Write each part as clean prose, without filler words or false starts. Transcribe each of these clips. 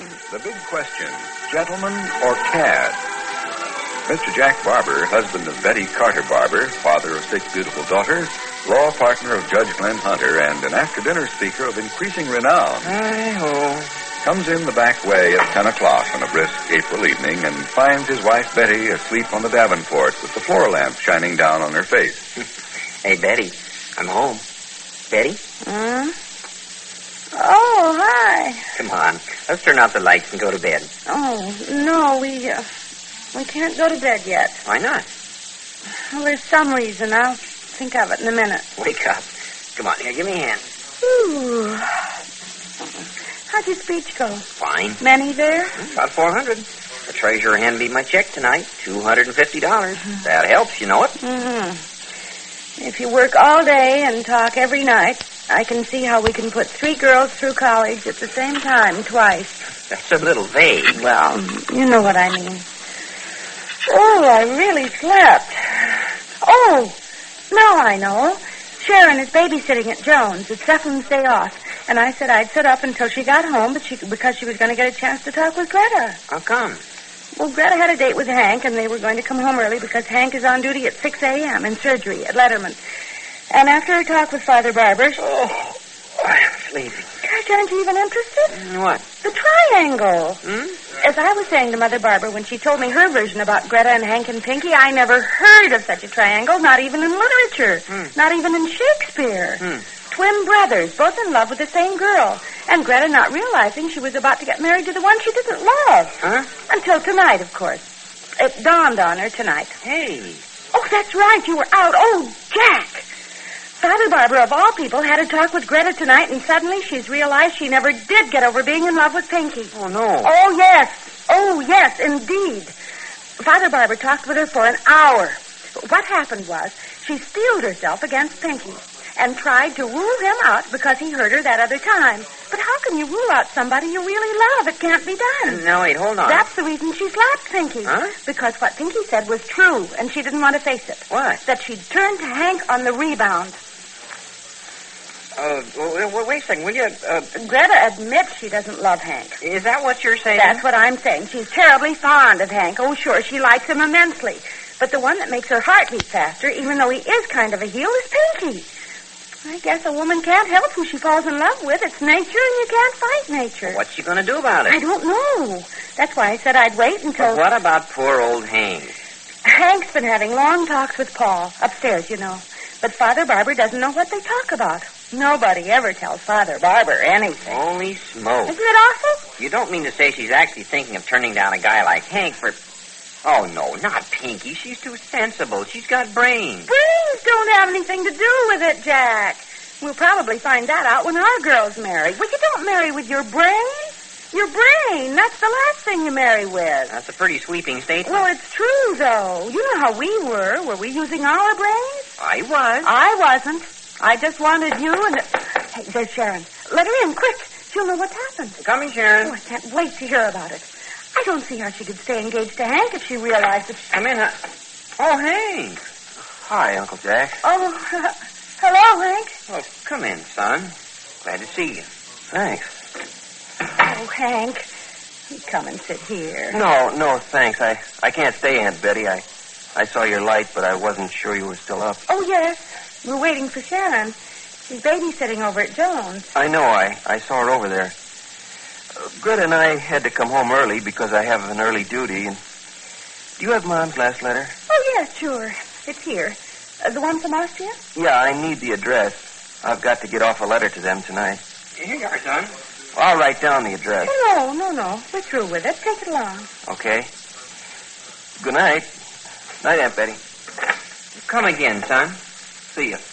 The Big Question, Gentleman or Cad? Mr. Jack Barber, husband of Betty Carter Barber, father of 6 beautiful daughters, law partner of Judge Glenn Hunter, and an after-dinner speaker of increasing renown, comes in the back way at 10 o'clock on a brisk April evening and finds his wife Betty asleep on the Davenport with the floor lamp shining down on her face. Hey, Betty, I'm home. Betty? Oh, hi. Come on, let's turn out the lights and go to bed. Oh, no, we can't go to bed yet. Why not? Well, there's some reason. I'll think of it in a minute. Wake up. Come on, here, give me a hand. Ooh. How'd your speech go? Fine. Many there? About 400. The treasurer handed me my check tonight, $250. That helps, you know it. If you work all day and talk every night, I can see how we can put 3 girls through college at the same time twice. That's a little vague. Well, you know what I mean. Oh, I really slept. Oh, now I know. Sharon is babysitting at Jones. It's Zephyrin's day off. And I said I'd sit up until she got home, because she was going to get a chance to talk with Greta. How come? Well, Greta had a date with Hank, and they were going to come home early because Hank is on duty at 6 a.m. in surgery at Letterman. And after her talk with Father Barber... Oh, I'm sleepy. Gosh, aren't you even interested? In what? The triangle. As I was saying to Mother Barber when she told me her version about Greta and Hank and Pinky, I never heard of such a triangle, not even in literature, not even in Shakespeare. Twin brothers, both in love with the same girl. And Greta not realizing she was about to get married to the one she didn't love. Until tonight, of course. It dawned on her tonight. Hey. Oh, that's right. You were out. Oh, Jack. Father Barber, of all people, had a talk with Greta tonight, and suddenly she's realized she never did get over being in love with Pinky. Oh, no. Oh, yes. Oh, yes, indeed. Father Barber talked with her for an hour. What happened was she steeled herself against Pinky and tried to rule him out because he hurt her that other time. But how can you rule out somebody you really love? It can't be done. No, wait, hold on. That's the reason she slapped Pinky. Because what Pinky said was true, and she didn't want to face it. What? That she'd turned to Hank on the rebound. Wait a second, will you... Greta admits she doesn't love Hank. Is that what you're saying? That's what I'm saying. She's terribly fond of Hank. Oh, sure, she likes him immensely. But the one that makes her heart beat faster, even though he is kind of a heel, is Pinky. I guess a woman can't help who she falls in love with. It's nature, and you can't fight nature. Well, what's she going to do about it? I don't know. That's why I said I'd wait until... But what about poor old Hank? Hank's been having long talks with Paul, upstairs, you know. But Father Barber doesn't know what they talk about. Nobody ever tells Father Barber anything. Holy smoke. Isn't it awful? You don't mean to say she's actually thinking of turning down a guy like Hank for... Oh, no, not Pinky. She's too sensible. She's got brains. Brains don't have anything to do with it, Jack. We'll probably find that out when our girl's married. Well, you don't marry with your brain. Your brain, that's the last thing you marry with. That's a pretty sweeping statement. Well, it's true, though. You know how we were. Were we using our brains? I was. I wasn't. I just wanted you and... Hey, there's Sharon. Let her in, quick. She'll know what's happened. Coming, Sharon. Oh, I can't wait to hear about it. I don't see how she could stay engaged to Hank if she realized that... Come in, huh? Oh, Hank. Hi, Uncle Jack. Oh, hello, Hank. Oh, come in, son. Glad to see you. Thanks. Oh, Hank. Come and sit here. No, thanks. I can't stay, Aunt Betty. I saw your light, but I wasn't sure you were still up. Oh, yes. We're waiting for Sharon. She's babysitting over at Jones. I know. I saw her over there. Greta and I had to come home early because I have an early duty. And do you have Mom's last letter? Oh, yes, sure. It's here. The one from Austria? Yeah, I need the address. I've got to get off a letter to them tonight. Here you are, son. I'll write down the address. Oh, no. We're through with it. Take it along. Okay. Good night. Night, Aunt Betty. Come again, son. See you.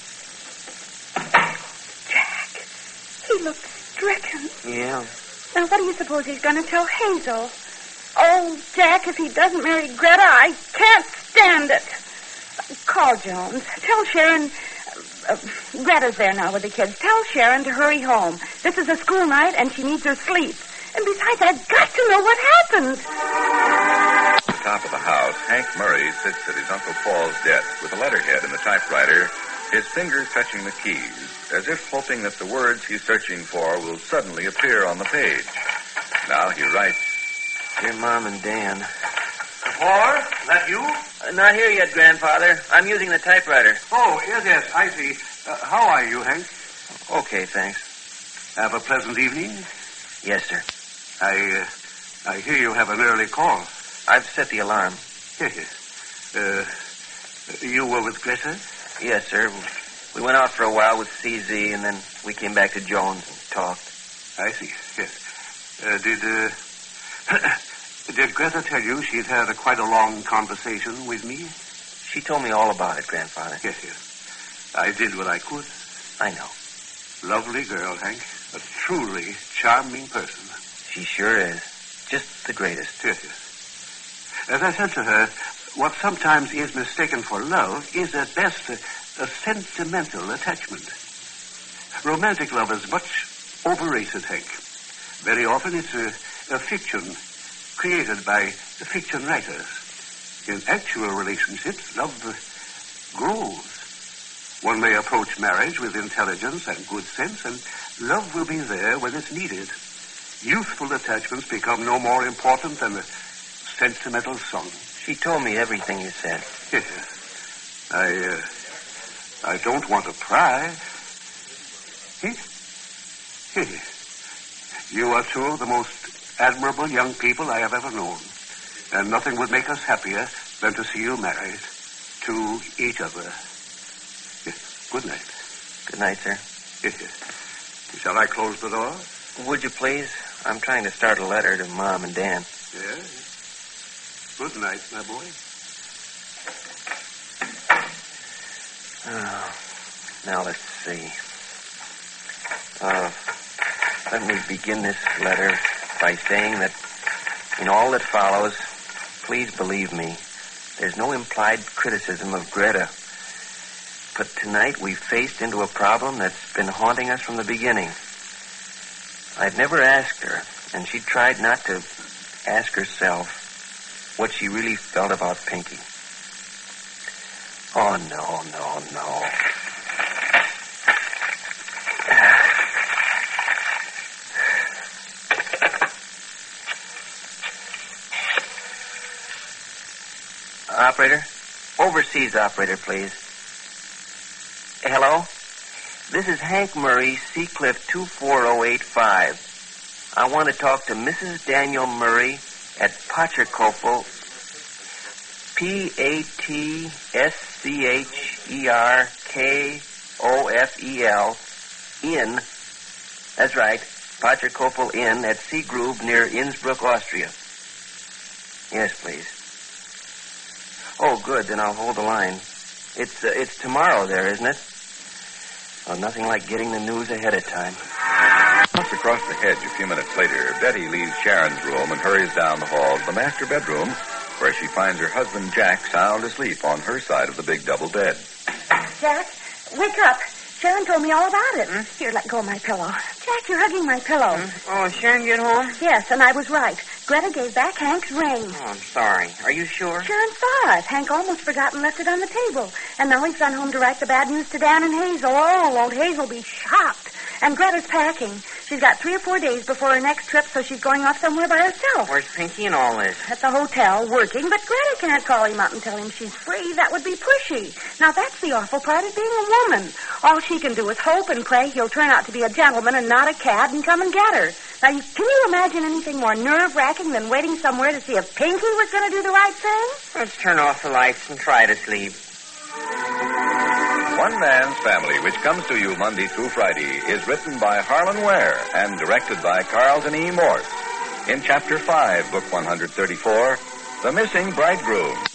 Jack, he looks stricken. Yeah. Now, what do you suppose he's going to tell Hazel? Oh, Jack, if he doesn't marry Greta, I can't stand it. Call Jones. Tell Sharon... Greta's there now with the kids. Tell Sharon to hurry home. This is a school night, and she needs her sleep. And besides, I've got to know what happened. At the top of the house, Hank Murray sits at his Uncle Paul's desk with a letterhead in the typewriter, his fingers touching the keys, as if hoping that the words he's searching for will suddenly appear on the page. Now he writes. Dear Mom and Dan. Paul, that you? Not here yet, Grandfather. I'm using the typewriter. Oh, yes, I see. How are you, Hank? Okay, thanks. Have a pleasant evening? Yes, sir. I hear you have an early call. I've set the alarm. Yes. You were with Greta? Yes, sir. We went out for a while with CZ, and then we came back to Jones and talked. I see, yes. Did Greta tell you she'd had quite a long conversation with me? She told me all about it, Grandfather. Yes. I did what I could. I know. Lovely girl, Hank. A truly charming person. She sure is. Just the greatest. Yes. As I said to her, what sometimes is mistaken for love is at best a sentimental attachment. Romantic love is much overrated, Hank. Very often it's a fiction created by fiction writers. In actual relationships, love grows. One may approach marriage with intelligence and good sense, and love will be there when it's needed. Youthful attachments become no more important than a sentimental song. She told me everything you said. Yes. I don't want to pry. You are two of the most admirable young people I have ever known. And nothing would make us happier than to see you married to each other. Yes. Good night. Good night, sir. Yes. Shall I close the door? Would you please? I'm trying to start a letter to Mom and Dan. Yes. Good night, my boy. Oh, now let's see. Let me begin this letter by saying that in all that follows, please believe me, there's no implied criticism of Greta. But tonight we faced into a problem that's been haunting us from the beginning. I'd never asked her, and she tried not to ask herself what she really felt about Pinky. Oh, no. Operator? Overseas operator, please. Hello? This is Hank Murray, Seacliff 24085. I want to talk to Mrs. Daniel Murray at Patrickopel, Patscherkofel, Inn. That's right, Patrickopel Inn at Seagrove near Innsbruck, Austria. Yes, please. Oh, good, then I'll hold the line. It's tomorrow there, isn't it? Well, nothing like getting the news ahead of time. Once across the hedge a few minutes later, Betty leaves Sharon's room and hurries down the hall to the master bedroom, where she finds her husband Jack sound asleep on her side of the big double bed. Jack, wake up. Sharon told me all about it. Here, let go of my pillow. Jack, you're hugging my pillow. Oh, Sharon get home? Yes, and I was right. Greta gave back Hank's ring. Oh, I'm sorry. Are you sure? Sharon saw it. Hank almost forgot and left it on the table. And now he's gone home to write the bad news to Dan and Hazel. Oh, won't Hazel be shocked? And Greta's packing. She's got 3 or 4 days before her next trip, so she's going off somewhere by herself. Where's Pinky and all this? At the hotel, working, but Greta can't call him up and tell him she's free. That would be pushy. Now, that's the awful part of being a woman. All she can do is hope and pray he'll turn out to be a gentleman and not a cad and come and get her. Now, can you imagine anything more nerve-wracking than waiting somewhere to see if Pinky was going to do the right thing? Let's turn off the lights and try to sleep. One Man's Family, which comes to you Monday through Friday, is written by Harlan Ware and directed by Carlton E. Morse. In Chapter 5, Book 134, The Missing Bridegroom.